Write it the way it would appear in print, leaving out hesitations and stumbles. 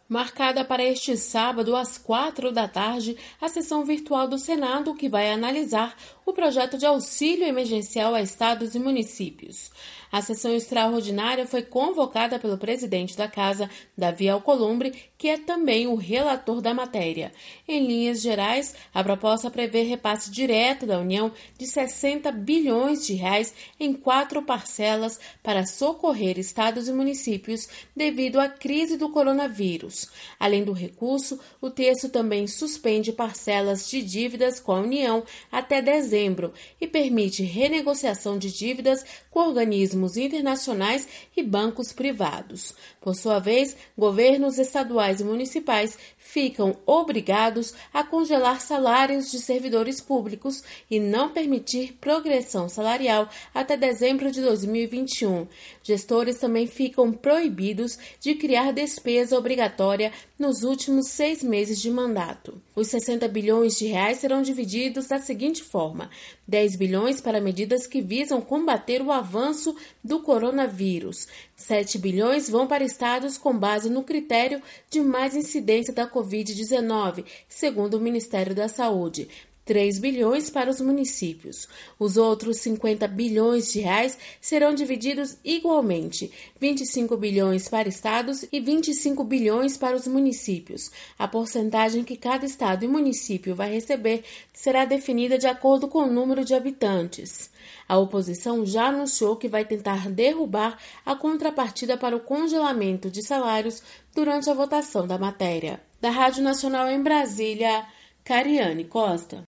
Marcada para este sábado, às 4 da tarde, a sessão virtual do Senado, que vai analisar o projeto de auxílio emergencial a estados e municípios. A sessão extraordinária foi convocada pelo presidente da Casa, Davi Alcolumbre, que é também o relator da matéria. Em linhas gerais, a proposta prevê repasse direto da União de 60 bilhões de reais em 4 parcelas para socorrer estados e municípios devido à crise do coronavírus. Além do recurso, o texto também suspende parcelas de dívidas com a União até dezembro e permite renegociação de dívidas com organismos internacionais e bancos privados. Por sua vez, governos estaduais e municipais ficam obrigados a congelar salários de servidores públicos e não permitir progressão salarial até dezembro de 2021. Gestores também ficam proibidos de criar despesa obrigatória nos últimos 6 meses de mandato. Os 60 bilhões de reais serão divididos da seguinte forma: 10 bilhões para medidas que visam combater o avanço do coronavírus. 7 bilhões vão para estados com base no critério de mais incidência da Covid-19, segundo o Ministério da Saúde. 3 bilhões para os municípios. Os outros 50 bilhões de reais serão divididos igualmente, 25 bilhões para estados e 25 bilhões para os municípios. A porcentagem que cada estado e município vai receber será definida de acordo com o número de habitantes. A oposição já anunciou que vai tentar derrubar a contrapartida para o congelamento de salários durante a votação da matéria. Da Rádio Nacional em Brasília, Cariane Costa.